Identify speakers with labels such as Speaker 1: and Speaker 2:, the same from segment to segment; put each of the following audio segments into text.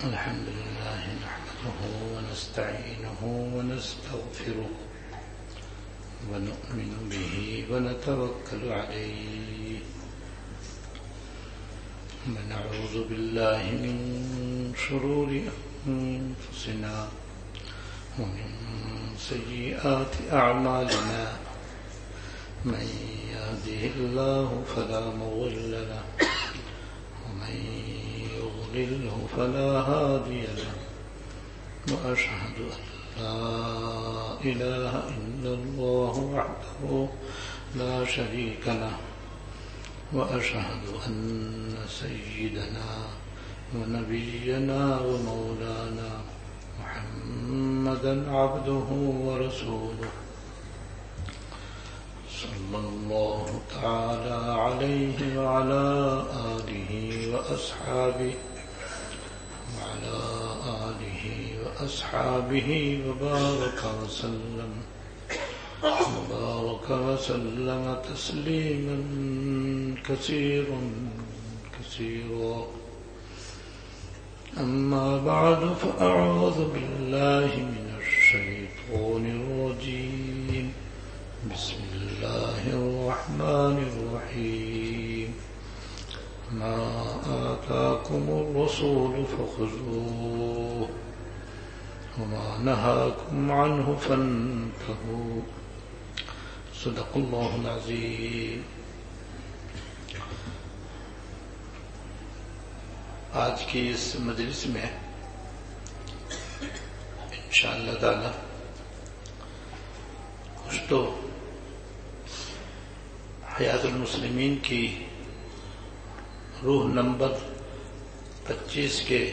Speaker 1: الحمد لله نحمده ونستعينه ونستغفره ونؤمن به ونتوكل عليه ونعوذ بالله من شرور أنفسنا ومن سيئات أعمالنا من يهده الله فلا مضل له ومن يضلله فلا هادي له وأشهد أن لا إله إلا الله وحده لا شريك له وأشهد أن سيدنا ونبينا ومولانا محمدا عبده ورسوله صلى الله تعالى عليه وعلى آله وأصحابه وبارك وسلم تسليما كثيرا أما بعد فأعوذ بالله من الشيطان الرجيم بسم الله الرحمن الرحيم ما آتاكم الرسول فخذوه وما نهاكم عنه فانتهوا صدق الله العظيم. آج کی اس مجلس میں انشاءاللہ تعالی کچھ تو حیات المسلمین کی روح نمبر 25 کے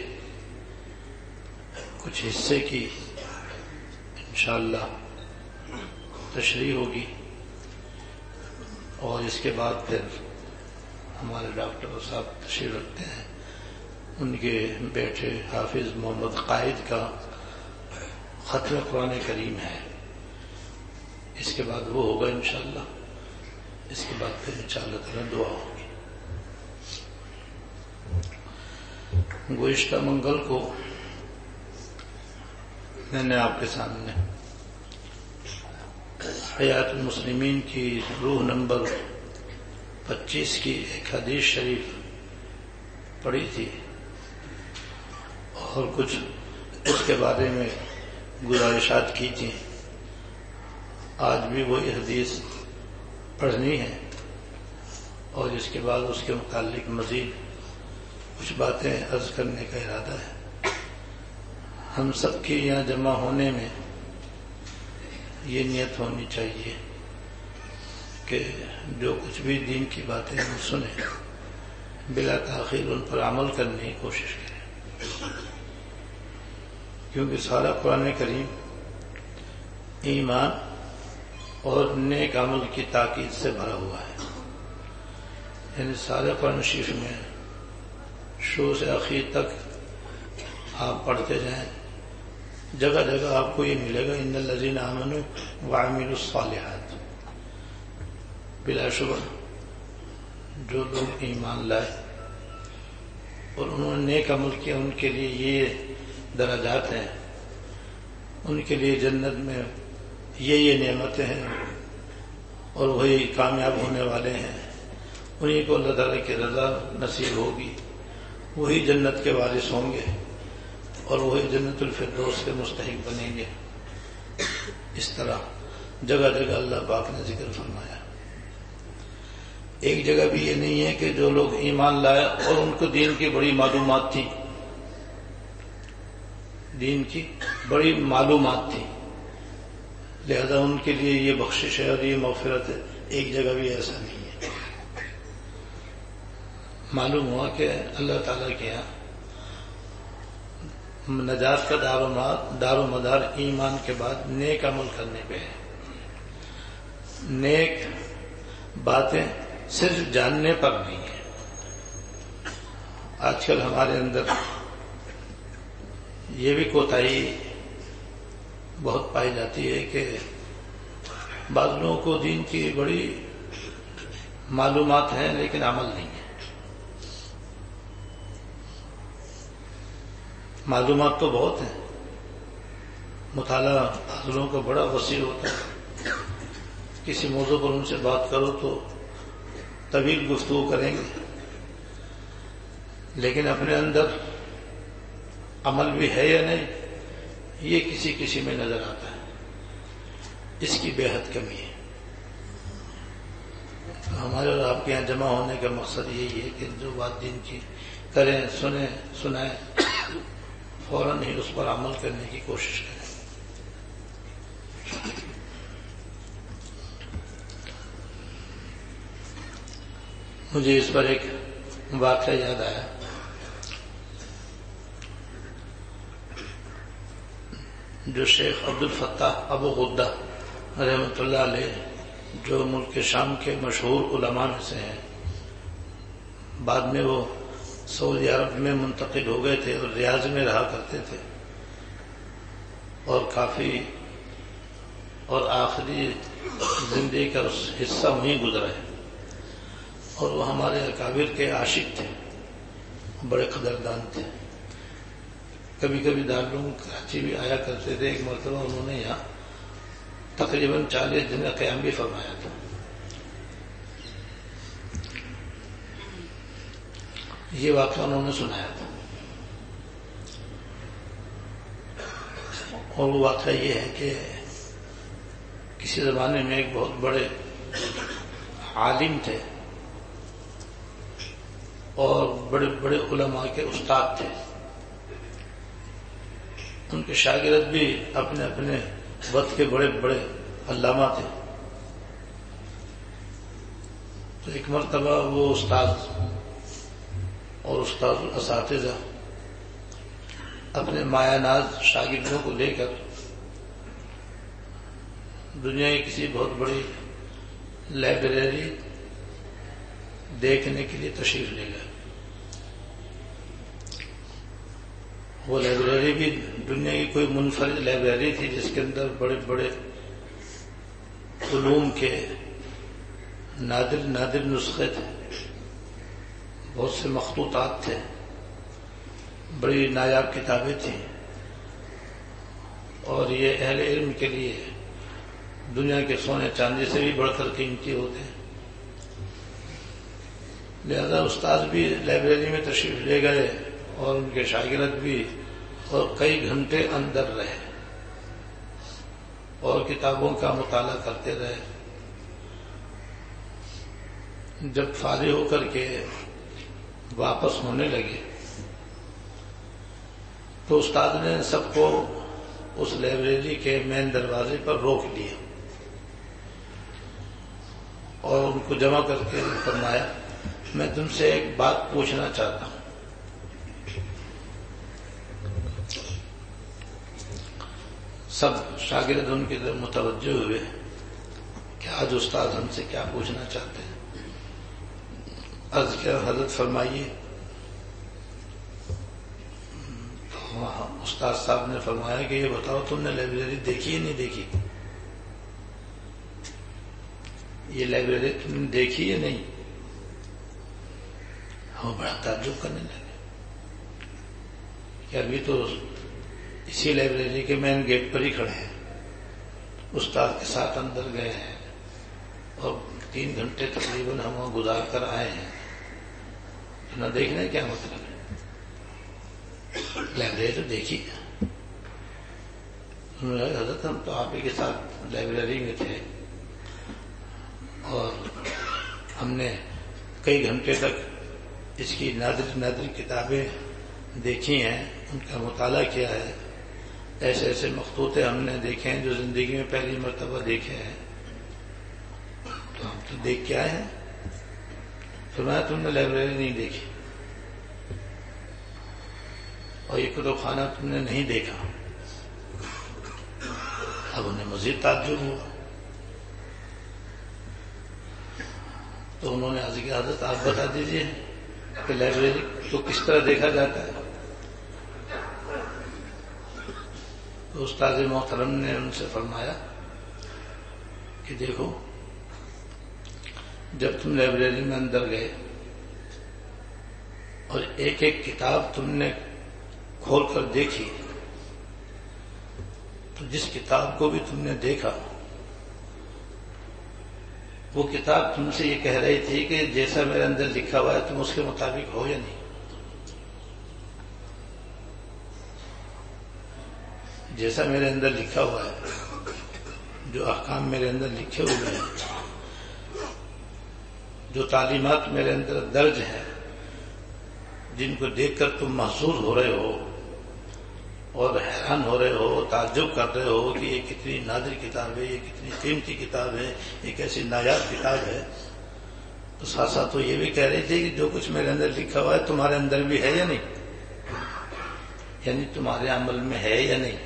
Speaker 1: کچھ حصے کی انشاءاللہ تشریح ہوگی اور اس کے بعد پھر ہمارے ڈاکٹر صاحب تشریف رکھتے ہیں، ان کے بیٹے حافظ محمد قائد کا ختم قرآن کریم ہے، اس کے بعد وہ ہوگا انشاءاللہ، اس کے بعد پھر انشاءاللہ تعالی دعا ہوگی. گزشتہ منگل کو میں نے آپ کے سامنے حیات المسلمین کی روح نمبر 25 کی ایک حدیث شریف پڑھی تھی اور کچھ اس کے بارے میں گزارشات کی تھی. آج بھی وہی حدیث پڑھنی ہے اور اس کے بعد اس کے متعلق مزید کچھ باتیں عرض کرنے کا ارادہ ہے. ہم سب کی یہاں جمع ہونے میں یہ نیت ہونی چاہیے کہ جو کچھ بھی دین کی باتیں ہم سنیں بلا تاخیر ان پر عمل کرنے کی کوشش کریں، کیونکہ سارا قرآن کریم ایمان اور نیک عمل کی تاکید سے بھرا ہوا ہے. یعنی سارے قرآن شریف میں شروع سے آخر تک آپ پڑھتے جائیں، جگہ جگہ آپ کو یہ ملے گا ان الذین آمنوا وعملوا الصالحات. بلا شبہ جو لوگ ایمان لائے اور انہوں نے نیک عمل کیا ان کے لیے یہ درجات ہیں، ان کے لیے جنت میں یہ نعمتیں ہیں اور وہی کامیاب ہونے والے ہیں، انہیں کو اللہ تعالیٰ کی رضا نصیب ہوگی، وہی جنت کے وارث ہوں گے اور وہی جنت الفردوس کے مستحق بنیں گے. اس طرح جگہ جگہ اللہ پاک نے ذکر فرمایا. ایک جگہ بھی یہ نہیں ہے کہ جو لوگ ایمان لائے اور ان کو دین کی بڑی معلومات تھی، دین کی بڑی معلومات تھی لہذا ان کے لیے یہ بخشش ہے اور یہ مغفرت ہے. ایک جگہ بھی ایسا نہیں ہے. معلوم ہوا کہ اللہ تعالیٰ کے یہاں نجات کا دار و مدار ایمان کے بعد نیک عمل کرنے پہ ہے. نیک باتیں صرف جاننے پر نہیں ہیں. آج کل ہمارے اندر یہ بھی کوتاہی بہت پائی جاتی ہے کہ بعض لوگوں کو دین کی بڑی معلومات ہیں لیکن عمل نہیں ہے. معلومات تو بہت ہیں، مطالعہ حضروں کا بڑا وسیع ہوتا ہے، کسی موضوع پر ان سے بات کرو تو طویل گفتگو کریں گے، لیکن اپنے اندر عمل بھی ہے یا نہیں یہ کسی کسی میں نظر آتا ہے، اس کی بے حد کمی ہے۔ ہمارے اور آپ کے یہاں جمع ہونے کا مقصد یہی ہے کہ جو بات دین کی کریں، سنیں، سنائیں، فوراً ہی اس پر عمل کرنے کی کوشش کریں۔ مجھے اس پر ایک واقعہ یاد آیا۔ جو شیخ عبد الفتاح ابو غدہ رحمۃ اللہ علیہ، جو ملک شام کے مشہور علماء میں سے ہیں، بعد میں وہ سعودی عرب میں منتقل ہو گئے تھے اور ریاض میں رہا کرتے تھے، اور کافی اور آخری زندگی کا حصہ وہیں گزرا ہے، اور وہ ہمارے اکابر کے عاشق تھے، بڑے قدردان تھے۔ کبھی کبھی دارالعلوم کراچی بھی آیا کرتے تھے۔ ایک مرتبہ انہوں نے یہاں تقریباً 40 دن کا قیام بھی فرمایا تھا۔ یہ واقعہ انہوں نے سنایا تھا، اور وہ واقعہ یہ ہے کہ کسی زمانے میں ایک بہت بڑے عالم تھے اور بڑے بڑے علماء کے استاد تھے، ان کے شاگرد بھی اپنے اپنے وقت کے بڑے بڑے علامہ تھے۔ تو ایک مرتبہ وہ استاد اور استاد الاساتذہ اپنے مایہ ناز شاگردوں کو لے کر دنیا کی کسی بہت بڑی لائبریری دیکھنے کے لیے تشریف لے گئے۔ وہ لائبریری بھی دنیا کی کوئی منفرد لائبریری تھی جس کے اندر بڑے بڑے علوم کے نادر نادر نسخے تھے، بہت سے مخطوطات تھے، بڑی نایاب کتابیں تھیں، اور یہ اہل علم کے لیے دنیا کے سونے چاندی سے بھی بڑھ کر قیمتی ہوتے ہیں۔ لہذا استاد بھی لائبریری میں تشریف لے گئے اور ان کے شاگرد بھی، اور کئی گھنٹے اندر رہے اور کتابوں کا مطالعہ کرتے رہے۔ جب فارغ ہو کر کے واپس ہونے لگے تو استاد نے سب کو اس لائبریری کے مین دروازے پر روک لیا اور ان کو جمع کر کے فرمایا، میں تم سے ایک بات پوچھنا چاہتا ہوں۔ سب شاگرد ان کی طرف متوجہ ہوئے کہ آج استاد ہم سے کیا پوچھنا چاہتے ہیں۔ عرض کیا، حضرت فرمائیے۔ استاد صاحب نے فرمایا کہ یہ بتاؤ تم نے لائبریری دیکھی یا نہیں دیکھی؟ یہ لائبریری تم نے دیکھی یا نہیں؟ ہم بڑا تعجب کرنے لگے کہ ابھی تو اسی لائبریری کے مین گیٹ پر ہی کھڑے ہیں، استاد کے ساتھ اندر گئے ہیں اور 3 گھنٹے تقریباً ہم وہاں گزار کر آئے ہیں، نہ دیکھنے کیا مطلب ہے؟ لائبریری تو دیکھی۔ حضرت ہم تو آپ ہی کے ساتھ لائبریری میں تھے اور ہم نے کئی گھنٹے تک اس کی نادر نادر کتابیں دیکھی ہیں، ان کا مطالعہ کیا ہے، ایسے ایسے مخطوطے ہم نے دیکھے ہیں جو زندگی میں پہلی مرتبہ دیکھے ہیں، تو ہم تو دیکھ کے آئے ہیں۔ فرمایا تم نے لائبریری نہیں دیکھی اور یہ کتب خانہ تم نے نہیں دیکھا۔ اب انہیں مزید تعجب ہوا تو انہوں نے عرض کیا، حضرت آپ بتا دیجئے کہ لائبریری کو کس طرح دیکھا جاتا ہے؟ تو استاد محترم نے ان سے فرمایا کہ دیکھو، جب تم لائبریری میں اندر گئے اور ایک ایک کتاب تم نے کھول کر دیکھی تو جس کتاب کو بھی تم نے دیکھا وہ کتاب تم سے یہ کہہ رہی تھی کہ جیسا میرے اندر لکھا ہوا ہے تم اس کے مطابق ہو یا نہیں. جیسا میرے اندر لکھا ہوا ہے، جو احکام میرے اندر لکھے ہوئے ہیں، جو تعلیمات میرے اندر درج ہیں، جن کو دیکھ کر تم محظوظ ہو رہے ہو اور حیران ہو رہے ہو، تعجب کر رہے ہو کہ یہ کتنی نادر کتاب ہے، یہ کتنی قیمتی کتاب ہے، یہ کیسی نایاب کتاب ہے، تو ساتھ ساتھ تو یہ بھی کہہ رہی تھی کہ جو کچھ میرے اندر لکھا ہوا ہے تمہارے اندر بھی ہے یا نہیں، یعنی تمہارے عمل میں ہے یا نہیں.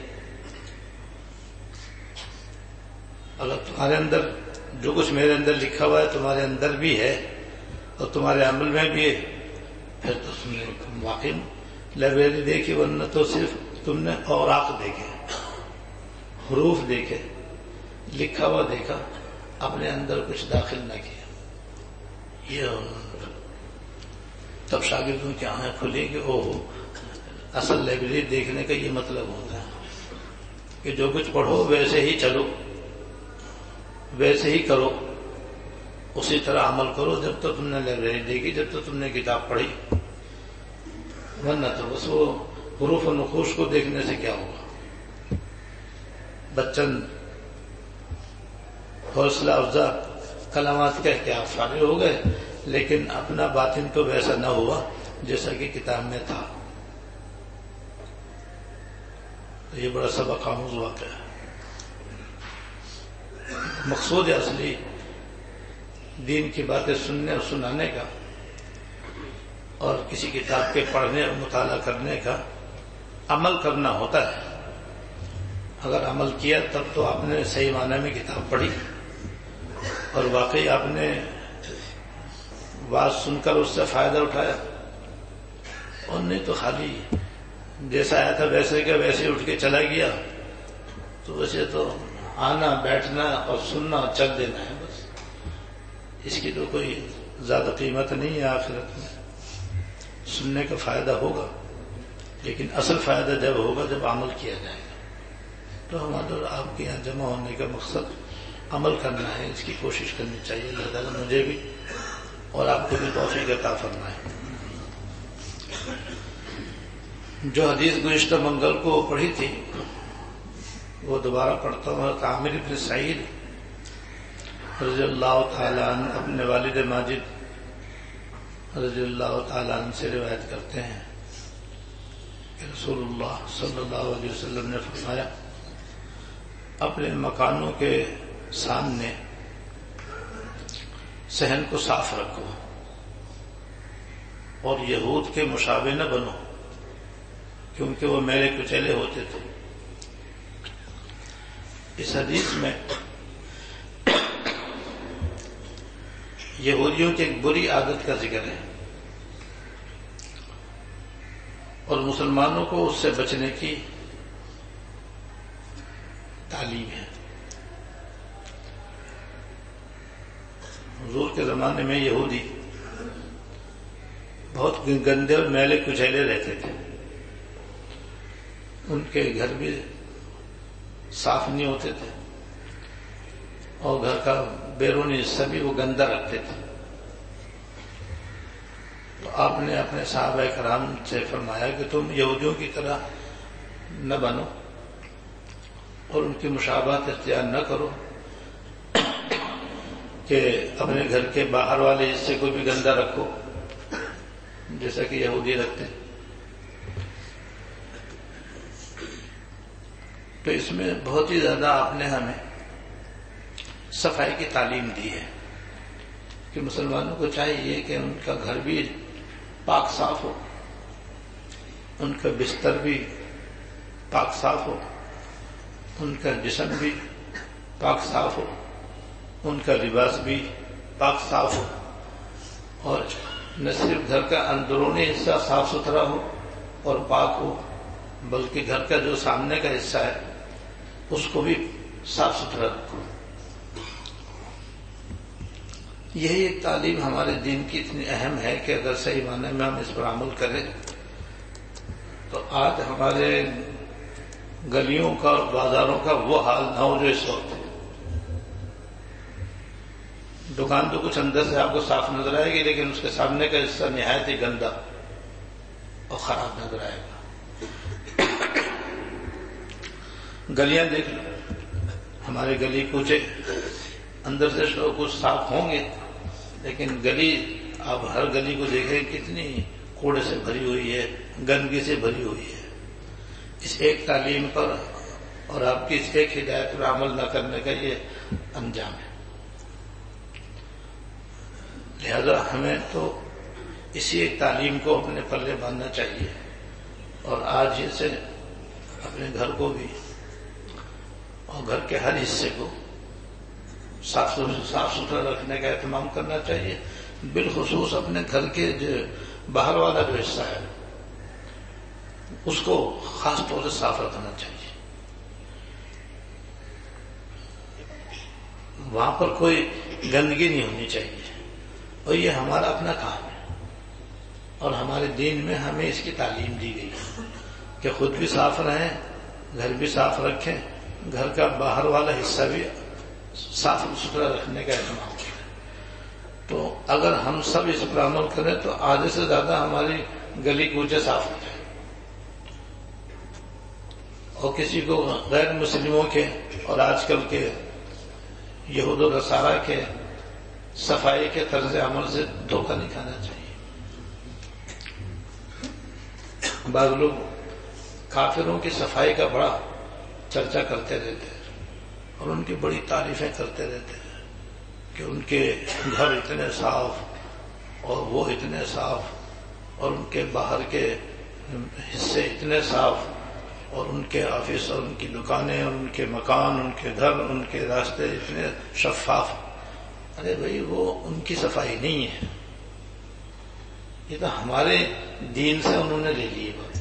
Speaker 1: اگر تمہارے اندر جو کچھ میرے اندر لکھا ہوا ہے تمہارے اندر بھی ہے اور تمہارے عمل میں بھی ہے، پھر تو تم نے واقعی لائبریری دیکھی، ورنہ تو صرف تم نے اوراق دیکھے، حروف دیکھے، لکھا ہوا دیکھا، اپنے اندر کچھ داخل نہ کیا. یہ تب شاگردوں کی آنکھیں کھلی کہ اصل لائبریری دیکھنے کا یہ مطلب ہوتا ہے کہ جو کچھ پڑھو ویسے ہی چلو، ویسے ہی کرو، اسی طرح عمل کرو. جب تو تم نے لائبریری دیکھی، جب تو تم نے کتاب پڑھی، ورنہ تو بس وہ حروف و نقوش کو دیکھنے سے کیا ہوگا. بچن حوصلہ افزا کلمات کہہ کے آپ فارغ ہو گئے، لیکن اپنا باطن تو ویسا نہ ہوا جیسا کہ کتاب میں تھا. تو یہ بڑا سبق آموز واقعہ ہے. مقصود اصلی دین کی باتیں سننے اور سنانے کا اور کسی کتاب کے پڑھنے اور مطالعہ کرنے کا عمل کرنا ہوتا ہے. اگر عمل کیا تب تو آپ نے صحیح معنی میں کتاب پڑھی اور واقعی آپ نے بات سن کر اس سے فائدہ اٹھایا، اور نہیں تو خالی جیسا آیا تھا ویسے کا ویسے اٹھ کے چلا گیا، تو ویسے تو آنا بیٹھنا اور سننا اور چل دینا ہے بس. اس کی تو کوئی زیادہ قیمت نہیں ہے آخرت میں. سننے کا فائدہ ہوگا، لیکن اصل فائدہ جب ہوگا جب عمل کیا جائے گا. تو ہمارے اور آپ کے یہاں جمع ہونے کا مقصد عمل کرنا ہے، اس کی کوشش کرنی چاہیے. اللہ تعالیٰ مجھے بھی اور آپ کو بھی توفیق عطا فرمائے. جو حدیث گزشتہ منگل کو پڑھی تھی وہ دوبارہ پڑھتا ہوں. عامر بن سعید رضی اللہ تعالیٰ عنہ اپنے والد ماجد رضی اللہ تعالیٰ عنہ سے روایت کرتے ہیں کہ رسول اللہ صلی اللہ علیہ وسلم نے فرمایا، اپنے مکانوں کے سامنے صحن کو صاف رکھو اور یہود کے مشابہ نہ بنو، کیونکہ وہ میلے کچیلے ہوتے تھے. اس حدیث میں یہودیوں کی ایک بری عادت کا ذکر ہے اور مسلمانوں کو اس سے بچنے کی تعلیم ہے. حضور کے زمانے میں یہودی بہت گندے اور میلے کچیلے رہتے تھے. ان کے گھر بھی صاف نہیں ہوتے تھے اور گھر کا بیرونی حصہ بھی وہ گندا رکھتے تھے. تو آپ نے اپنے صحابہ کرام سے فرمایا کہ تم یہودیوں کی طرح نہ بنو اور ان کی مشابہت اختیار نہ کرو کہ اپنے گھر کے باہر والے حصے کو بھی گندا رکھو جیسا کہ یہودی رکھتے. تو اس میں بہت ہی زیادہ آپ نے ہمیں صفائی کی تعلیم دی ہے کہ مسلمانوں کو چاہیے کہ ان کا گھر بھی پاک صاف ہو، ان کا بستر بھی پاک صاف ہو، ان کا جسم بھی پاک صاف ہو، ان کا لباس بھی پاک صاف ہو، اور نہ صرف گھر کا اندرونی حصہ صاف ستھرا ہو اور پاک ہو، بلکہ گھر کا جو سامنے کا حصہ ہے اس کو بھی صاف ستھرا رکھو. یہی ایک تعلیم ہمارے دین کی اتنی اہم ہے کہ اگر صحیح معنی میں ہم اس پر عمل کریں تو آج ہمارے گلیوں کا اور بازاروں کا وہ حال نہ ہو جو اس وقت ہے. دکان تو کچھ اندر سے آپ کو صاف نظر آئے گی، لیکن اس کے سامنے کا حصہ نہایت ہی گندا اور خراب نظر آئے گا. گلیاں دیکھ لو، ہمارے گلی کوچے اندر سے کچھ صاف ہوں گے، لیکن گلی آپ ہر گلی کو دیکھیں کتنی کوڑے سے بھری ہوئی ہے، گندگی سے بھری ہوئی ہے. اس ایک تعلیم پر اور آپ کی اس ایک ہدایت پر عمل نہ کرنے کا یہ انجام ہے. لہذا ہمیں تو اسی ایک تعلیم کو اپنے پلے باندھنا چاہیے، اور آج ہی سے اپنے گھر کو بھی اور گھر کے ہر حصے کو صاف ستھرا رکھنے کا اہتمام کرنا چاہیے. بالخصوص اپنے گھر کے جو باہر والا جو حصہ ہے اس کو خاص طور سے صاف رکھنا چاہیے. وہاں پر کوئی گندگی نہیں ہونی چاہیے، اور یہ ہمارا اپنا کام ہے، اور ہمارے دین میں ہمیں اس کی تعلیم دی گئی ہے کہ خود بھی صاف رہیں، گھر بھی صاف رکھیں، گھر کا باہر والا حصہ بھی صاف ستھرا رکھنے کا اہتمام کریں. تو اگر ہم سب اس پر عمل کریں تو آدھے سے زیادہ ہماری گلی کوچے صاف ہو جائیں. اور کسی کو غیر مسلموں کے اور آج کل کے یہود و نصارہ کے صفائی کے طرز عمل سے دھوکہ نہیں کھانا چاہیے. بعض لوگ کافروں کی صفائی کا بڑا چرچا کرتے رہتے ہیں اور ان کی بڑی تعریفیں کرتے رہتے ہیں کہ ان کے گھر اتنے صاف اور وہ اتنے صاف اور ان کے باہر کے حصے اتنے صاف اور ان کے آفس اور ان کی دکانیں اور ان کے مکان، ان کے گھر، ان کے راستے اتنے شفاف. ارے بھائی وہ ان کی صفائی نہیں ہے، یہ تو ہمارے دین سے انہوں نے لے لی بات.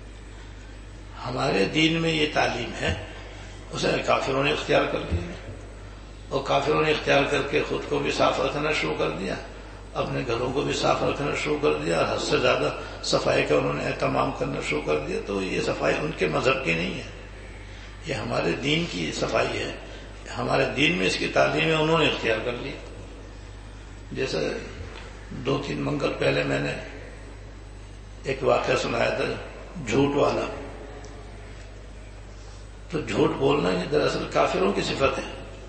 Speaker 1: ہمارے دین میں یہ تعلیم ہے، اسے کافروں نے اختیار کر لیا، اور کافروں نے اختیار کر کے خود کو بھی صاف رکھنا شروع کر دیا، اپنے گھروں کو بھی صاف رکھنا شروع کر دیا، حد سے زیادہ صفائی کا انہوں نے اہتمام کرنا شروع کر دیا. تو یہ صفائی ان کے مذہب کی نہیں ہے، یہ ہمارے دین کی صفائی ہے. ہمارے دین میں اس کی تعلیم ہے، انہوں نے اختیار کر لی. جیسے 2-3 منگل پہلے میں نے ایک واقعہ سنایا تھا جھوٹ والا. تو جھوٹ بولنا یہ دراصل کافروں کی صفت ہے،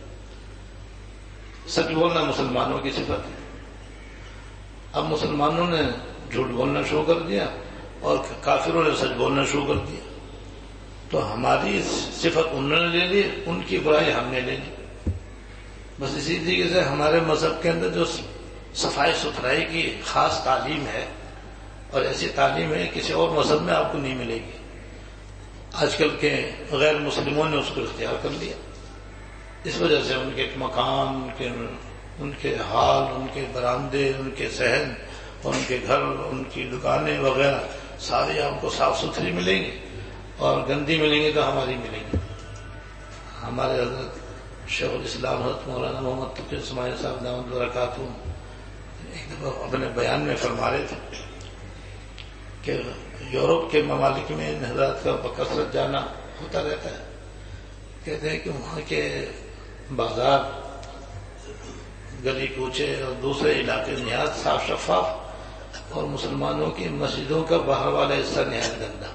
Speaker 1: سچ بولنا مسلمانوں کی صفت ہے. اب مسلمانوں نے جھوٹ بولنا شروع کر دیا اور کافروں نے سچ بولنا شروع کر دیا. تو ہماری صفت انہوں نے لے لی، ان کی برائی ہم نے لے لی. بس اسی طریقے سے ہمارے مذہب کے اندر جو صفائی ستھرائی کی خاص تعلیم ہے، اور ایسی تعلیم ہے کسی اور مذہب میں آپ کو نہیں ملے گی. آج کل کے غیر مسلموں نے اس کو اختیار کر لیا. اس وجہ سے ان کے مکان، ان کے حال، ان کے برآمدے، ان کے صحن اور ان کے گھر، ان کی دکانیں وغیرہ ساری آپ کو صاف ستھری ملیں گی، اور گندی ملیں گی تو ہماری ملیں گی. ہمارے حضرت شیخ الاسلام حضرت مولانا محمد تقی اسماعیل صاحب دامت برکاتہ ایک دفعہ اپنے بیان میں فرما رہے تھے کہ یورپ کے ممالک میں ان حضرات کا بکثرت جانا ہوتا رہتا ہے. کہتے ہیں کہ وہاں کے بازار، گلی کوچے اور دوسرے علاقے نہایت صاف شفاف، اور مسلمانوں کی مسجدوں کا باہر والا حصہ نہایت گندا.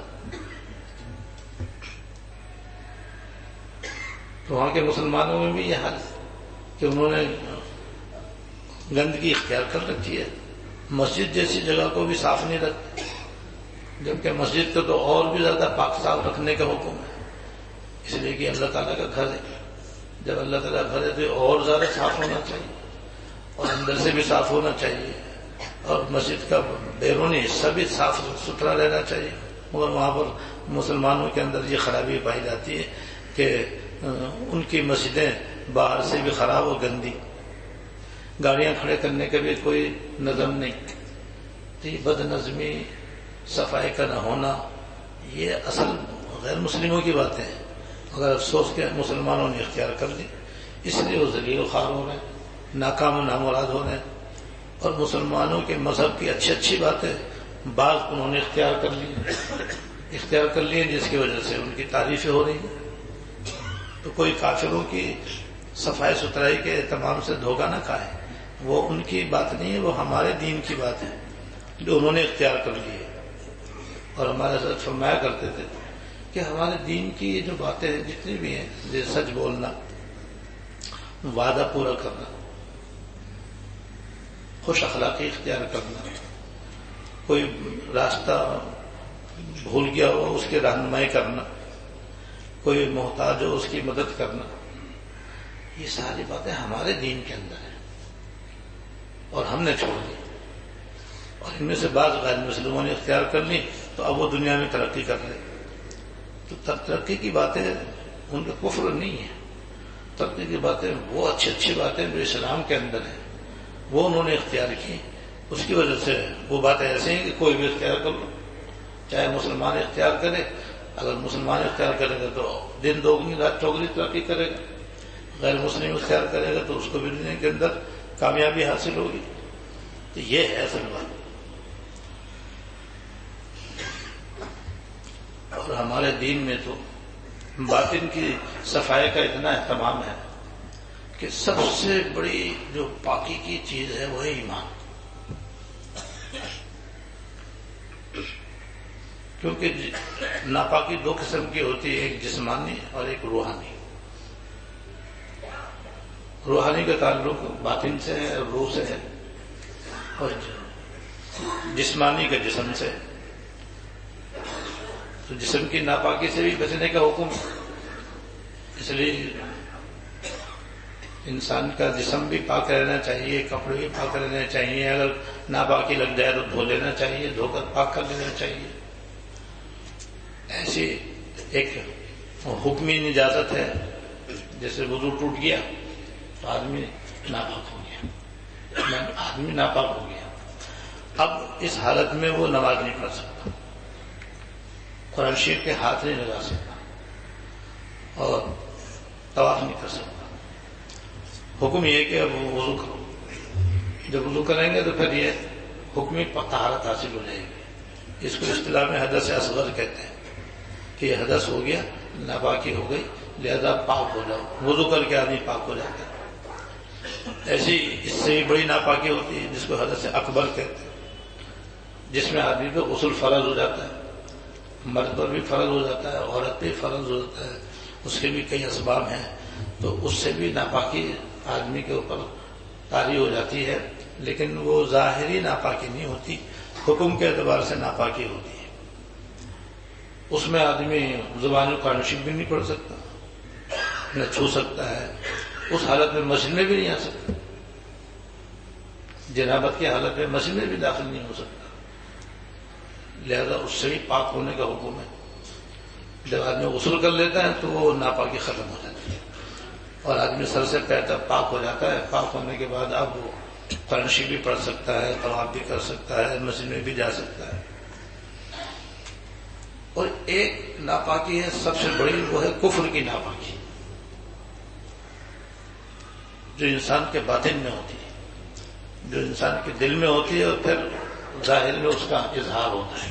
Speaker 1: تو وہاں کے مسلمانوں میں بھی یہ حال ہے کہ انہوں نے گندگی اختیار کر رکھی ہے. مسجد جیسی جگہ کو بھی صاف نہیں رکھتے، جبکہ مسجد کو تو اور بھی زیادہ پاک صاف رکھنے کا حکم ہے، اس لیے کہ اللہ تعالیٰ کا گھر ہے. جب اللہ تعالیٰ گھر ہے تو اور زیادہ صاف ہونا چاہیے، اور اندر سے بھی صاف ہونا چاہیے، اور مسجد کا بیرونی حصہ بھی صاف ستھرا رہنا چاہیے. مگر وہاں پر مسلمانوں کے اندر یہ خرابی پائی جاتی ہے کہ ان کی مسجدیں باہر سے بھی خراب و گندی، گاڑیاں کھڑے کرنے کا بھی کوئی نظم نہیں. تو یہ بد نظمی، صفائی کا نہ ہونا، یہ اصل غیر مسلموں کی باتیں ہیں، مگر افسوس کے مسلمانوں نے اختیار کر لی. اس لیے وہ ذلیل و خوار ہو رہے ہیں، ناکام و نامراد ہو رہے ہیں. اور مسلمانوں کے مذہب کی اچھی اچھی باتیں بعض انہوں نے اختیار کر لی، اختیار کر لیے جس کی وجہ سے ان کی تعریفیں ہو رہی ہیں. تو کوئی کافروں کی صفائی ستھرائی کے اہتمام سے دھوکہ نہ کھائے. وہ ان کی بات نہیں ہے، وہ ہمارے دین کی بات ہے جو انہوں نے اختیار کر لی ہے. اور ہمارے ساتھ فرمایا کرتے تھے کہ ہمارے دین کی جو باتیں جتنی بھی ہیں، جیسے سچ بولنا، وعدہ پورا کرنا، خوش اخلاقی اختیار کرنا، کوئی راستہ بھول گیا ہو اس کی رہنمائی کرنا، کوئی محتاج ہو اس کی مدد کرنا، یہ ساری باتیں ہمارے دین کے اندر ہیں اور ہم نے چھوڑ دی. اور ان میں سے بعض غیر مسلموں نے اختیار کر لی تو اب وہ دنیا میں ترقی کر رہے. تو ترقی کی باتیں ان کا کفر نہیں ہے. ترقی کی باتیں وہ اچھی باتیں جو اسلام کے اندر ہیں وہ انہوں نے اختیار کی. اس کی وجہ سے وہ باتیں ایسے ہیں کہ کوئی بھی اختیار کر لو، چاہے مسلمان اختیار کرے. اگر مسلمان اختیار کرے گا تو دن دوگنی رات چوگنی ترقی کرے گا، غیر مسلم اختیار کرے گا تو اس کو بھی دنیا کے اندر کامیابی حاصل ہوگی. تو یہ ہے اصل بات. اور ہمارے دین میں تو باطن کی صفائی کا اتنا اہتمام ہے کہ سب سے بڑی جو پاکی کی چیز ہے وہ ہے ایمان. کیونکہ ناپاکی دو قسم کی ہوتی ہے، ایک جسمانی اور ایک روحانی. روحانی کا تعلق باطن سے ہے، روح سے ہے، اور جسمانی کا جسم سے. تو جسم کی ناپاکی سے بھی بچنے کا حکم، اس لیے انسان کا جسم بھی پاک رہنا چاہیے، کپڑے بھی پاک رہنے چاہیے. اگر ناپاکی لگ جائے تو دھو لینا چاہیے، دھو کر پاک کر لینا چاہیے. ایسی ایک حکمی نجازت ہے. جیسے وضو ٹوٹ گیا تو آدمی ناپاک ہو گیا، آدمی ناپاک ہو گیا. اب اس حالت میں وہ نماز نہیں پڑھ سکتا، قرآن شریف کے ہاتھ نہیں لگا سکتا اور طواف نہیں کر سکتا. حکم یہ کہ اب وضو کرو. جب وضو کریں گے تو پھر یہ حکمی طہارت حاصل ہو جائے گی. اس کو اصطلاح میں حدث اصغر کہتے ہیں کہ یہ حدث ہو گیا، ناپاکی ہو گئی، لہذا پاک ہو جاؤ. وضو کر کے آدمی پاک ہو جاتا ہے. ایسی اس سے بڑی ناپاکی ہوتی ہے جس کو حدث اکبر کہتے ہیں، جس میں آدمی پہ غسل فرض ہو جاتا ہے. مرد پر بھی فرض ہو جاتا ہے، عورت پہ فرض ہو جاتا ہے. اس کے بھی کئی اسباب ہیں. تو اس سے بھی ناپاکی آدمی کے اوپر طاری ہو جاتی ہے، لیکن وہ ظاہری ناپاکی نہیں ہوتی، حکم کے اعتبار سے ناپاکی ہوتی ہے. اس میں آدمی زبان قرآن شریف بھی نہیں پڑھ سکتا، نہ چھو سکتا ہے. اس حالت میں مسجد میں بھی نہیں آ سکتا. جنابت کی حالت میں مسجد میں بھی داخل نہیں ہو سکتا. لہذا اس سے بھی پاک ہونے کا حکم ہے. جب آدمی غسل کر لیتا ہے تو وہ ناپاکی ختم ہو جاتی ہے اور آدمی سر سے پیر تک پاک ہو جاتا ہے. پاک ہونے کے بعد اب وہ قرآن شریف بھی پڑھ سکتا ہے، طواف بھی کر سکتا ہے، مسجد میں بھی جا سکتا ہے. اور ایک ناپاکی ہے سب سے بڑی، وہ ہے کفر کی ناپاکی، جو انسان کے باطن میں ہوتی ہے، جو انسان کے دل میں ہوتی ہے اور پھر ظاہر میں اس کا اظہار ہوتا ہے.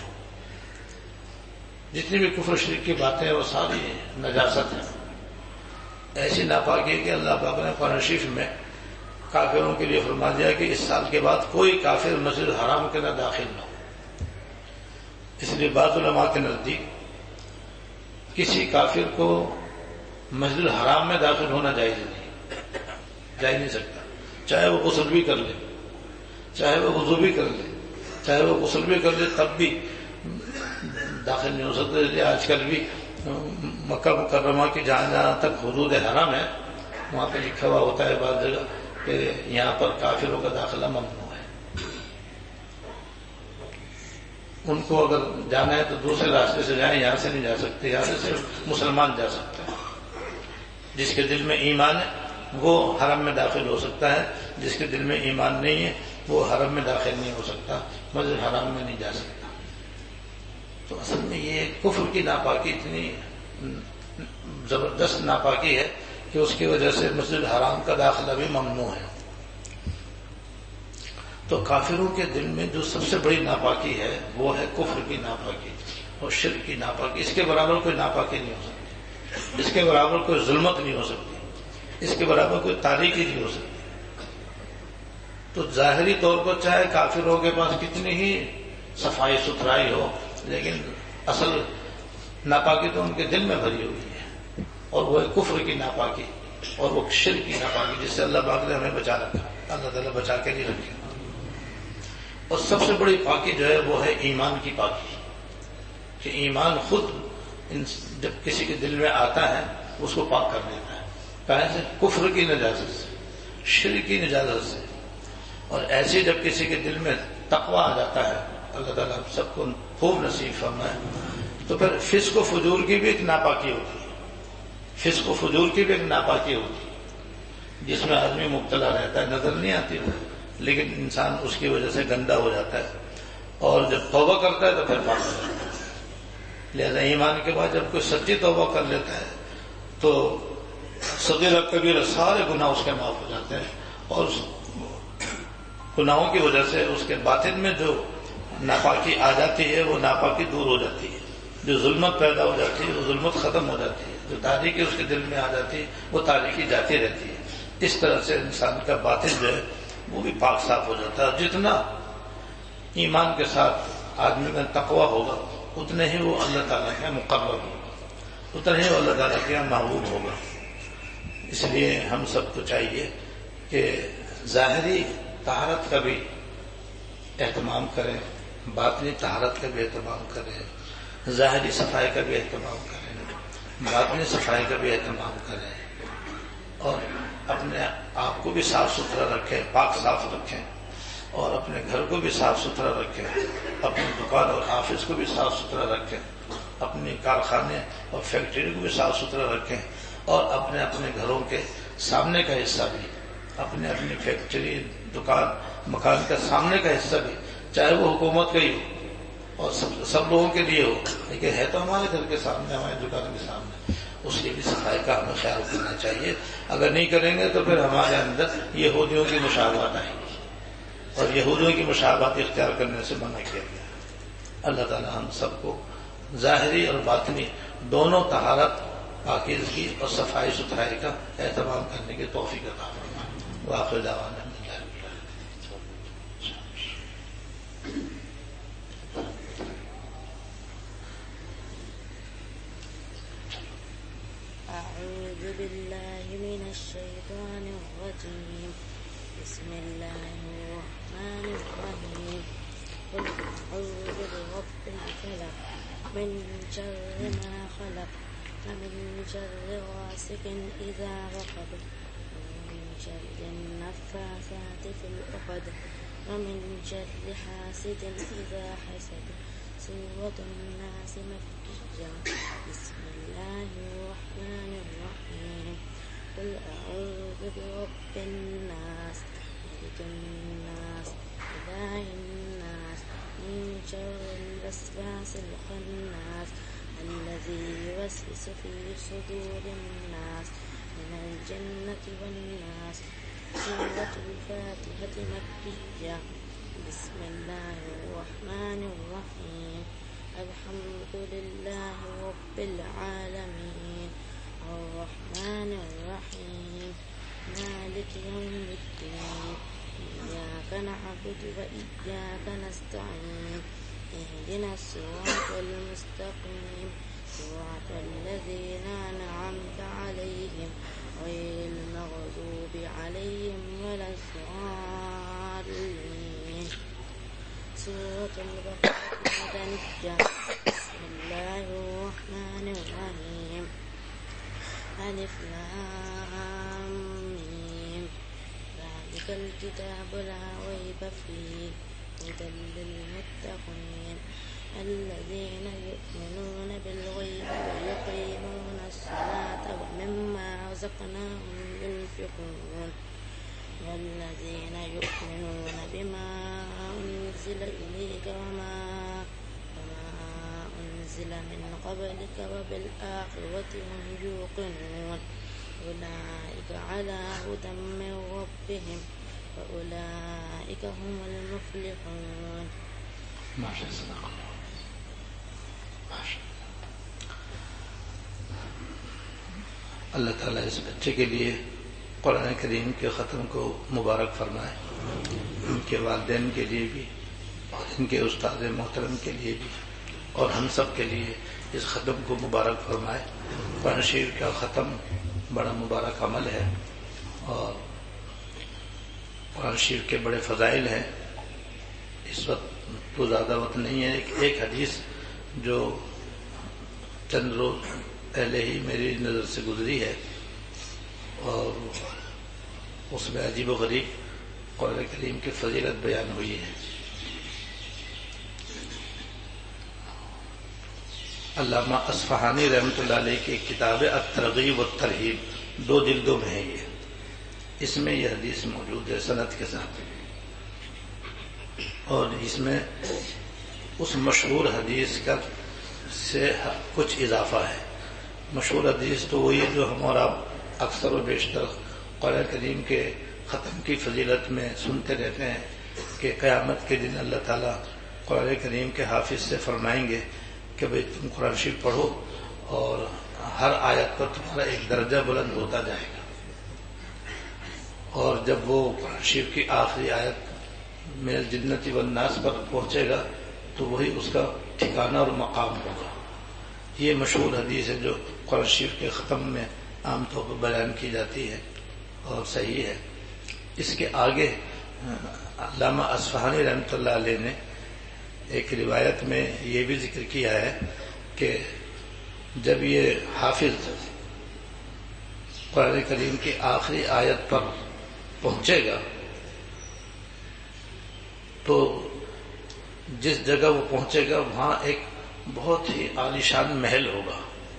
Speaker 1: جتنی بھی کفر شرک کی باتیں ہیں وہ ساری نجاست ہیں. ایسی ناپاکی ہے کہ اللہ پاک نے قرآن شریف میں کافروں کے لیے فرما دیا کہ اس سال کے بعد کوئی کافر مسجد حرام کے اندر داخل نہ ہو. اس لیے بعض علماء کے نزدیک کسی کافر کو مسجد حرام میں داخل ہونا جائز نہیں سکتا. چاہے وہ غسل بھی کر لے، چاہے وہ وضو بھی کر لے، چاہے وہ غسل بھی کر لے، تب بھی داخل نہیں ہو سکتے. اس لیے آج کل بھی مکہ مکرمہ کی جہاں تک حدود حرام ہے وہاں پہ لکھا ہوا ہوتا ہے بعض جگہ کہ یہاں پر کافروں کا داخلہ ممنوع ہے. ان کو اگر جانا ہے تو دوسرے راستے سے جائیں، یہاں سے نہیں جا سکتے. یہاں سے صرف مسلمان جا سکتا ہے. جس کے دل میں ایمان ہے وہ حرم میں داخل ہو سکتا ہے، جس کے دل میں ایمان نہیں ہے وہ حرم میں داخل نہیں ہو سکتا، مسجد حرام میں نہیں جا سکتا. تو اصل میں یہ کفر کی ناپاکی اتنی زبردست ناپاکی ہے کہ اس کی وجہ سے مسجد حرام کا داخلہ بھی ممنوع ہے. تو کافروں کے دل میں جو سب سے بڑی ناپاکی ہے وہ ہے کفر کی ناپاکی. اور شرک کی ناپاکی، اس کے برابر کوئی ناپاکی نہیں ہو سکتی، اس کے برابر کوئی ظلمت نہیں ہو سکتی، اس کے برابر کوئی تاریکی نہیں ہو سکتی۔ تو ظاہری طور پر چاہے کافروں کے پاس کتنی ہی صفائی ستھرائی ہو، لیکن اصل ناپاکی تو ان کے دل میں بھری ہوئی ہے، اور وہ کفر کی ناپاکی اور وہ شرک کی ناپاکی، جس سے اللہ پاک نے ہمیں بچا رکھا، اللہ تعالیٰ بچا کے نہیں رکھے۔ اور سب سے بڑی پاکی جو ہے وہ ہے ایمان کی پاکی، کہ ایمان خود جب کسی کے دل میں آتا ہے اس کو پاک کر دیتا ہے، کہاں سے؟ کفر کی نجاست سے، شرک کی نجاست سے۔ اور ایسے جب کسی کے دل میں تقوی آ جاتا ہے، اللہ تعالیٰ ہم سب کو خوب نصیب فرمائے، تو پھر فسق و فجور کی بھی ایک ناپاکی ہوتی ہے، فسق و فجور کی بھی ایک ناپاکی ہوتی ہے، جس میں آدمی مبتلا رہتا ہے، نظر نہیں آتی وہ، لیکن انسان اس کی وجہ سے گندا ہو جاتا ہے، اور جب توبہ کرتا ہے تو پھر پاک ہو جاتا ہے۔ لہذا ایمان کے بعد جب کوئی سچی توبہ کر لیتا ہے تو صغیرہ کبیرہ سارے گناہ اس کے معاف ہو جاتے ہیں، اور اس گناہوں کی وجہ سے اس کے باطن میں جو ناپاکی آ جاتی ہے وہ ناپاکی دور ہو جاتی ہے، جو ظلمت پیدا ہو جاتی ہے وہ ظلمت ختم ہو جاتی ہے، جو تاریکی اس کے دل میں آ جاتی ہے وہ تاریکی جاتی رہتی ہے۔ اس طرح سے انسان کا باطن جو ہے وہ بھی پاک صاف ہو جاتا ہے۔ جتنا ایمان کے ساتھ آدمی میں تقوی ہوگا اتنے ہی وہ اللہ تعالیٰ کے مقرب ہوگا، اتنا ہی وہ اللہ تعالیٰ کے محبوب ہوگا۔ اس لیے ہم سب کو چاہیے کہ ظاہری طہارت کا بھی اہتمام کریں، باطنی طہارت کا بھی اہتمام کریں، ظاہری صفائی کا بھی اہتمام کریں، باطنی صفائی کا بھی اہتمام کریں، اور اپنے آپ کو بھی صاف ستھرا رکھیں، پاک صاف رکھیں، اور اپنے گھر کو بھی صاف ستھرا رکھیں، اپنی دکان اور آفس کو بھی صاف ستھرا رکھیں، اپنے کارخانے اور فیکٹری کو بھی صاف ستھرا رکھیں، اور اپنے اپنے گھروں کے سامنے کا حصہ بھی، اپنے اپنی فیکٹری دکان مکان کا سامنے کا حصہ بھی، چاہے وہ حکومت کا ہی ہو اور سب لوگوں کے لیے ہو، لیکن ہے تو ہمارے گھر کے سامنے، ہماری دکان کے سامنے، اس کی بھی صفائی کا ہمیں خیال کرنا چاہیے۔ اگر نہیں کریں گے تو پھر ہمارے اندر یہودیوں کی مشابہت آئے گی، اور یہودیوں کی مشابہت اختیار کرنے سے منع کیا گیا۔ اللہ تعالی ہم سب کو ظاہری اور باطنی دونوں طہارت، پاکیزگی اور صفائی ستھرائی کا اہتمام کرنے کی توفیق عطا فرمائے۔ وآخر دعوانا
Speaker 2: أعوذ بالله من الشيطان الرجيم. بسم الله الرحمن الرحيم. قل أعوذ برب الفلق من شر ما خلق ومن شر غاسق إذا وقب ومن شر النفاثات في العقد ومن شر حاسد إذا حسد. سورة الناس مكية. بسم الله الرحمن الرحيم. قل أعوذ برب الناس ملك الناس إله الناس من شر الوسواس الخناس الذي يوسوس في صدور الناس من الجنة والناس. سورة الفاتحة مكية. بسم الله الرحمن الرحيم. الحمد لله رب العالمين الرحمن الرحيم مالك يوم الدين. إياك نعبد وإياك نستعين. اهدنا الصراط المستقيم صراط الذين أنعمت عليهم غير المغضوب عليهم ولا الضالين. سورة البقرة مدنية. بسم الله الرحمن الرحيم. ألف لام ميم. ذلك الكتاب لا ريب فيه هدى للمتقين الذين يؤمنون بالغيب ويقيمون الصلاة ومما رزقناهم ينفقون والذين يؤمنون بما أنزل إليك وما أنزل من قبلك وبالآخرة هم يوقنون أولئك على هدى من ربهم وأولئك هم المفلحون.
Speaker 1: ما شاء الله. اللہ تعالیٰ اس بچے کے لیے قرآن کریم کے ختم کو مبارک فرمائے، ان کے والدین کے لیے بھی اور ان کے استاد محترم کے لیے بھی اور ہم سب کے لیے اس ختم کو مبارک فرمائے۔ قرآن شریف کا ختم بڑا مبارک عمل ہے اور قرآن شریف کے بڑے فضائل ہیں۔ اس وقت تو زیادہ وقت نہیں ہے، ایک حدیث جو چند روز پہلے ہی میری نظر سے گزری ہے اور اس میں عجیب و غریب قرآن کریم کی فضیلت بیان ہوئی ہے۔ علامہ اصفہانی رحمۃ اللہ علیہ کی کتاب الترغیب والترہیب 2 جلدوں میں ہے یہ، اس میں یہ حدیث موجود ہے سند کے ساتھ، اور اس میں اس مشہور حدیث کا سے کچھ اضافہ ہے۔ مشہور حدیث تو وہی ہے جو ہم اور آپ اکثر و بیشتر قرآن کریم کے ختم کی فضیلت میں سنتے رہتے ہیں کہ قیامت کے دن اللہ تعالیٰ قرآن کریم کے حافظ سے فرمائیں گے کہ بھئی تم قرآن شریف پڑھو اور ہر آیت پر تمہارا ایک درجہ بلند ہوتا جائے گا، اور جب وہ قرآن شریف کی آخری آیت من الجنۃ والناس پر پہنچے گا تو وہی اس کا ٹھکانہ اور مقام ہوگا۔ یہ مشہور حدیث ہے جو قرآن شریف کے ختم میں عام طور پر بیان کی جاتی ہے اور صحیح ہے۔ اس کے آگے علامہ اصفہانی رحمۃ اللہ علیہ نے ایک روایت میں یہ بھی ذکر کیا ہے کہ جب یہ حافظ قرآن کریم کی آخری آیت پر پہنچے گا تو جس جگہ وہ پہنچے گا وہاں ایک بہت ہی عالیشان محل ہوگا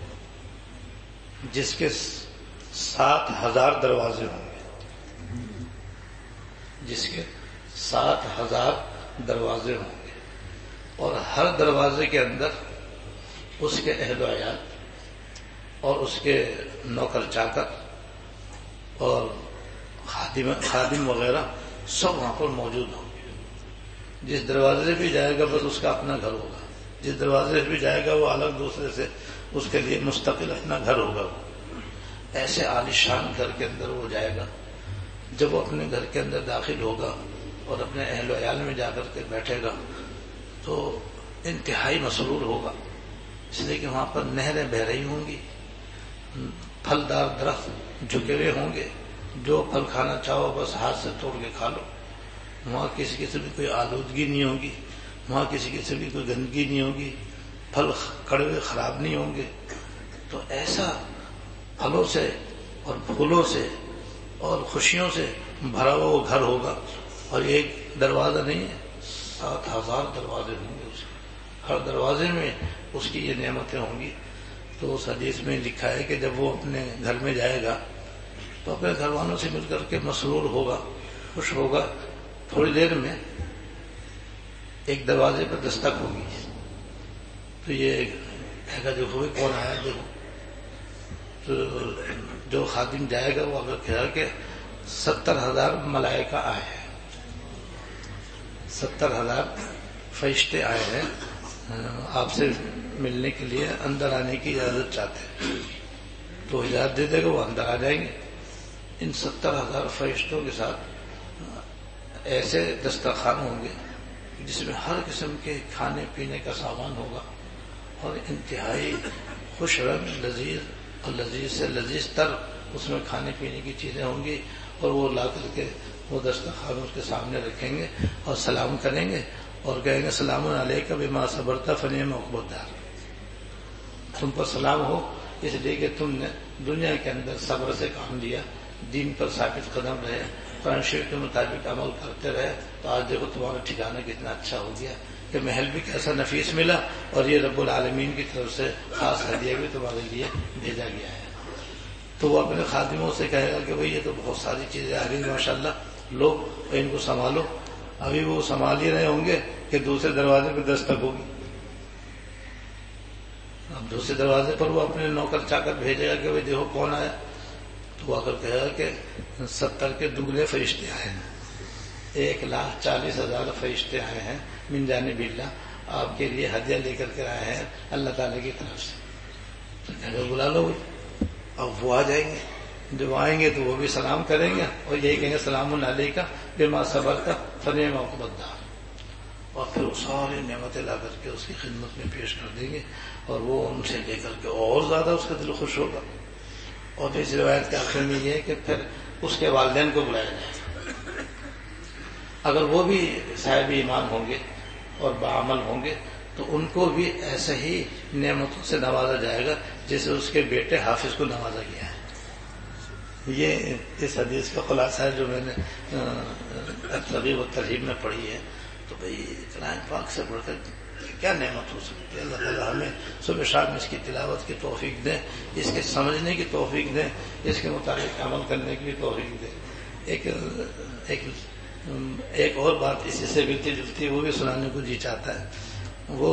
Speaker 1: جس کے 7,000 دروازے ہوں گے، جس کے 7,000 دروازے ہوں گے، اور ہر دروازے کے اندر اس کے اہل و عیال اور اس کے نوکر چاکر اور خادم وغیرہ سب وہاں پر موجود ہوں گے۔ جس دروازے سے بھی جائے گا بس اس کا اپنا گھر ہوگا، جس دروازے سے بھی جائے گا وہ الگ دوسرے سے اس کے لیے مستقل اپنا گھر ہوگا۔ وہ ایسے عالیشان گھر کے اندر وہ جائے گا۔ جب وہ اپنے گھر کے اندر داخل ہوگا اور اپنے اہل و عیال میں جا کر کے بیٹھے گا تو انتہائی مسرور ہوگا، اس لیے کہ وہاں پر نہریں بہہ رہی ہوں گی، پھلدار درخت جھکے ہوئے ہوں گے، جو پھل کھانا چاہو بس ہاتھ سے توڑ کے کھا لو۔ وہاں کسی قسم کی کوئی آلودگی نہیں ہوگی، وہاں کسی قسم کی کوئی گندگی نہیں ہوگی، پھل کڑوے خراب نہیں ہوں گے۔ تو ایسا پھلوں سے اور پھولوں سے اور خوشیوں سے بھرا ہوا وہ گھر ہوگا، اور ایک دروازہ نہیں ہے، 7,000 دروازے ہوں گے، اس کے ہر دروازے میں اس کی یہ نعمتیں ہوں گی۔ تو اس حدیث میں لکھا ہے کہ جب وہ اپنے گھر میں جائے گا تو اپنے گھر والوں سے مل کر کے مسرور ہوگا، خوش ہوگا۔ تھوڑی دیر میں ایک دروازے پر دستک ہوگی تو یہ کہے گا دیکھو بھائی کون آیا، دیکھو۔ تو جو خادم جائے گا وہ اگر کہا کہ 70,000 ملائکہ آئے ہیں، 70,000 فرشتے آئے ہیں آپ سے ملنے کے لیے، اندر آنے کی اجازت چاہتے ہیں، تو اجازت دے دے گا، وہ اندر آ جائیں گے۔ ان 70,000 فرشتوں کے ساتھ ایسے دسترخوان ہوں گے جس میں ہر قسم کے کھانے پینے کا سامان ہوگا، اور انتہائی خوش رنگ لذیذ اور لذیذ سے لذیذ تر اس میں کھانے پینے کی چیزیں ہوں گی، اور وہ لا کر کے وہ دسترخوان اس کے سامنے رکھیں گے اور سلام کریں گے اور کہیں گے سلام علیک بما صبرت فنعم عقبی الدار، تم پر سلام ہو اس لیے کہ تم نے دنیا کے اندر صبر سے کام لیا، دین پر ثابت قدم رہے، قرآن شریف کے مطابق عمل کرتے رہے، تو آج دیکھو تمہارا ٹھکانہ کتنا اچھا ہو گیا کہ محل بھی کیسا نفیس ملا، اور یہ رب العالمین کی طرف سے خاص ہدیہ بھی تمہارے لیے بھیجا گیا ہے۔ تو وہ اپنے خادموں سے کہے گا کہ بھئی یہ تو بہت ساری چیزیں آ گئی ماشاء اللہ، لو ان کو سنبھالو۔ ابھی وہ سنبھال ہی رہے ہوں گے کہ دوسرے دروازے پہ دستک ہوگی، اب دوسرے دروازے پر وہ اپنے نوکر چاکر بھیجے گا کہ بھئی دیکھو کون آیا، تو وہ اگر کہے گا کہ 70 کے دگنے فرشتے آئے ہیں، 1,40,000 فرشتے آئے ہیں من جانب اللہ، آپ کے لیے ہدیہ لے کر کے آئے ہیں اللہ تعالیٰ کی طرف سے. تو کہیں گے بلا لو. اب وہ آ جائیں گے. جب آئیں گے تو وہ بھی سلام کریں گے اور یہی کہیں گے سلام علیکہ بما صبرت فنعم عقبی الدار. اور پھر وہ ساری نعمتیں لا کر کے اس کی خدمت میں پیش کر دیں گے اور وہ ان سے لے کر کے اور زیادہ اس کا دل خوش ہوگا. اور اس روایت کے آخر میں یہ ہے کہ پھر اس کے والدین کو بلایا جائے گا. اگر وہ بھی صاحب ایمان ہوں گے اور باعمل ہوں گے تو ان کو بھی ایسے ہی نعمتوں سے نوازا جائے گا جیسے اس کے بیٹے حافظ کو نوازا گیا ہے. یہ اس حدیث کا خلاصہ ہے جو میں نے ترغیب و ترہیب میں پڑھی ہے. تو بھئی کلام پاک سے بڑھ کر کیا نعمت ہو سکتی ہے. اللہ تعالیٰ ہمیں صبح شام اس کی تلاوت کی توفیق دیں, اس کے سمجھنے کی توفیق دیں, اس کے مطابق عمل کرنے کی بھی توفیق دیں. ایک اور بات اسی سے ملتی جلتی وہ بھی سنانے کو جی چاہتا ہے. وہ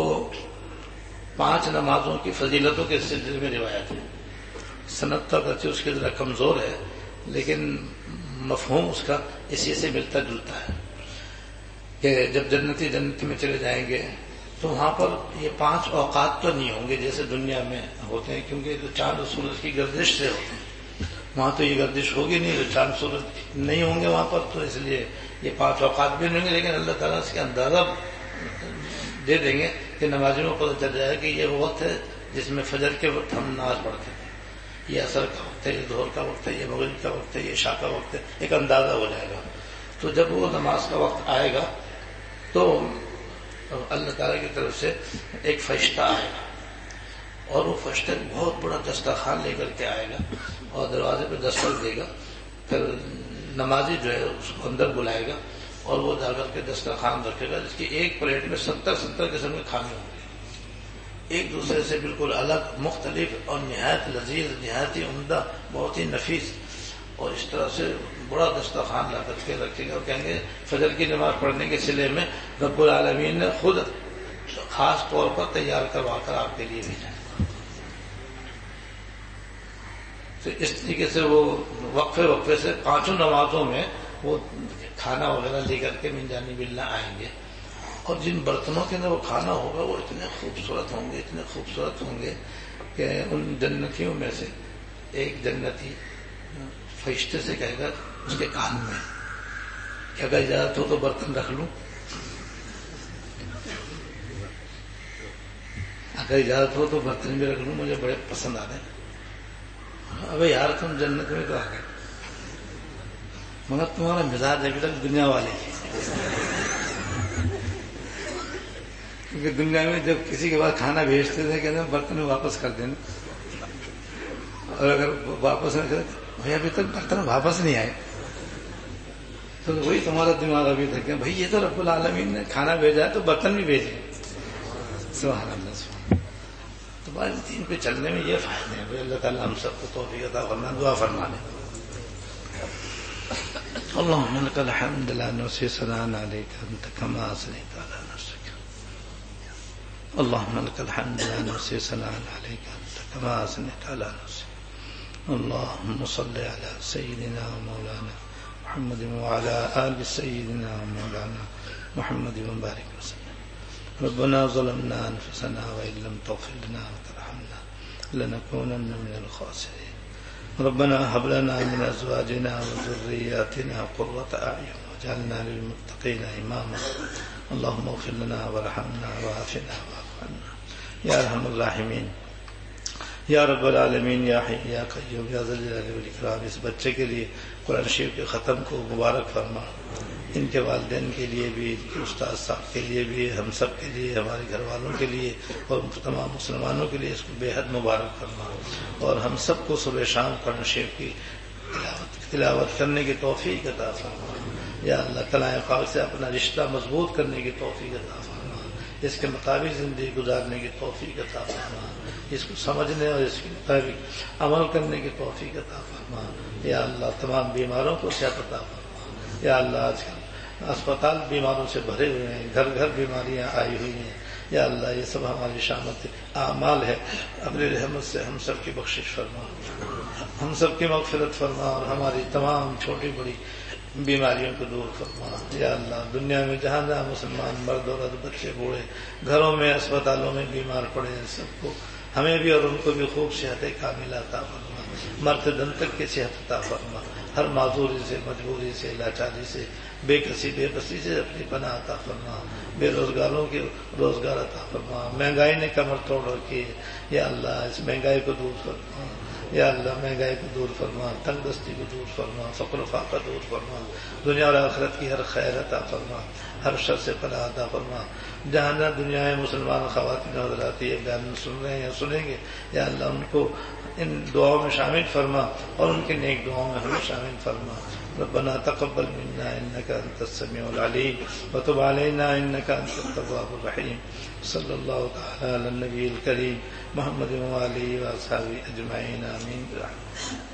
Speaker 1: 5 نمازوں کی فضیلتوں کے سلسلے میں روایت ہے. سند تک اچھی اس کے ذرا کمزور ہے لیکن مفہوم اس کا اسی سے ملتا جلتا ہے کہ جب جنتی میں چلے جائیں گے تو وہاں پر یہ 5 اوقات تو نہیں ہوں گے جیسے دنیا میں ہوتے ہیں, کیونکہ چاند اور سورج کی گردش سے ہوتے ہیں. وہاں تو یہ گردش ہوگی نہیں, تو چاند سورج نہیں ہوں گے وہاں پر, تو اس لیے یہ 5 اوقات بھی نہیں ہوں گے. لیکن اللہ تعالیٰ اس کا اندازہ دے دیں گے کہ نمازیوں کو پتہ چل جائے کہ یہ وہ وقت ہے جس میں فجر کے وقت ہم نماز پڑھتے ہیں, یہ عصر کا وقت ہے, یہ ظہر کا وقت ہے, یہ مغرب کا وقت ہے, یہ عشاء کا وقت ہے. ایک اندازہ ہو جائے گا. تو جب وہ نماز کا وقت آئے گا تو اللہ تعالیٰ کی طرف سے ایک فرشتہ آئے گا اور وہ فرشتہ بہت بڑا دسترخوان لے کر کے آئے گا اور دروازے پہ دستک دے گا. پھر نمازی جو ہے اس کو اندر بلائے گا اور وہ جا کر کے دسترخوان رکھے گا جس کی ایک پلیٹ میں 70 قسم کے کھانے ہوں گے, ایک دوسرے سے بالکل الگ, مختلف اور نہایت لذیذ, نہایت ہی عمدہ, بہت ہی نفیس. اور اس طرح سے بڑا دسترخوان لا کر کے رکھے گا اور کہیں گے فجر کی نماز پڑھنے کے سلے میں رب العالمین نے خود خاص طور پر تیار کروا کر آپ کے لیے بھیجا. تو اس طریقے سے وہ وقفے سے 5 نمازوں میں وہ کھانا وغیرہ لے کر کے من جانب اللہ آئیں گے. اور جن برتنوں کے اندر وہ کھانا ہوگا وہ اتنے خوبصورت ہوں گے کہ ان جنتیوں میں سے ایک جنتی فرشتے سے کہے گا اس کے کان میں کہ اگر اجازت ہو تو برتن رکھ لوں, اگر اجازت ہو تو برتن بھی رکھ لوں, مجھے بڑے پسند آ رہے ہیں. ابے یار تم جنت میں تو آ گئے مگر تمہارا مزاج ابھی تک دنیا والے کی. کیونکہ دنیا میں جب کسی کے پاس کھانا بھیجتے تھے کہتے ہیں برتن واپس کر دینا, اور اگر واپس نہ کرے بھائی ابھی تک برتن واپس نہیں آئے تو وہی تمہارا دماغ ابھی تک ہے بھائی یہ تو رب العالمین نے کھانا بھیجا ہے تو برتن بھی بھیجے. سبحان اللہ سبحان. تو بات دین پہ چلنے میں یہ فائدے ہیں. اللہ تعالیٰ ہم سب کو توفیق عطا فرمائے, دعا فرما لیں. اللهم لك الحمد لا نحصي ثناء عليك انت كما اثنيت على نفسك. اللهم لك الحمد لا نحصي ثناء عليك انت كما اثنيت على نفسك. اللهم صل على سيدنا ومولانا محمد وعلى آل سيدنا ومولانا محمد وبارك وسلم. ربنا ظلمنا أنفسنا وإن لم تغفر لنا وترحمنا لنكونن من الخاسرين. ربنا هب لنا من أزواجنا وذرياتنا قرة أعين واجعلنا للمتقين إماما. اللهم اغفر لنا وارحمنا وعافنا واعف عنا يا أرحم الراحمين یا رب العالمین یا حی یا قیوم یا ذی الجلال والاکرام. اس بچے کے لیے قرآن شریف کے ختم کو مبارک فرما, ان کے والدین کے لیے بھی, ان کے استاد صاحب کے لیے بھی, ہم سب کے لیے, ہمارے گھر والوں کے لیے اور تمام مسلمانوں کے لیے اس کو بے حد مبارک فرما. اور ہم سب کو صبح شام قرآن شریف کی تلاوت کرنے کی توفیق عطا فرما. یا اللہ کلام پاک سے اپنا رشتہ مضبوط کرنے کی توفیق عطا فرما, اس کے مطابق زندگی گزارنے کی توفیق عطا فرما, اس کو سمجھنے اور اس کے مطابق عمل کرنے کی توفیق عطا فرما. یا اللہ تمام بیماروں کو صحت عطا فرما. یا اللہ آج کل اسپتال بیماروں سے بھرے ہوئے ہیں, گھر گھر بیماریاں آئی ہوئی ہیں. یا اللہ یہ سب ہماری شامت اعمال ہے, اپنی رحمت سے ہم سب کی بخشش فرما, ہم سب کی مغفرت فرما, اور ہماری تمام چھوٹی بڑی بیماریوں کو دور فرما یا اللہ. دنیا میں جہاں جہاں مسلمان مرد عورت بچے بوڑھے گھروں میں اسپتالوں میں بیمار پڑے ہیں سب کو ہمیں بھی اور ان کو بھی خوب صحت کاملہ عطا فرما. مرتے دم تک کی صحت عطا فرما. ہر معذوری سے مجبوری سے لاچاری سے بے کسی بے بسی سے اپنی پناہ عطا فرما. بے روزگاروں کے روزگار عطا فرما. مہنگائی نے کمر توڑ رکھی ہے یا اللہ اس مہنگائی کو دور فرما یا اللہ. مہنگائی کو دور فرما. تنگ دستی کو دور فرما. فقر و فاقہ دور فرما. دنیا اور آخرت کی ہر خیر عطا فرما. ہر شر سے پناہ عطا فرما. جہاں جہاں دنیا میں مسلمان خواتین حضرات یہ بیان سن رہے ہیں یا سنیں گے یا اللہ ان کو ان دعاؤں میں شامل فرما اور ان کے نیک دعاؤں میں ہمیں شامل فرما. ربنا تقبل منا انك انت السميع العليم وتب علينا انك انت التواب الرحيم. صلی اللہ تعالی علی النبی الکریم محمد وآلہ واصحابہ اجمعین آمین.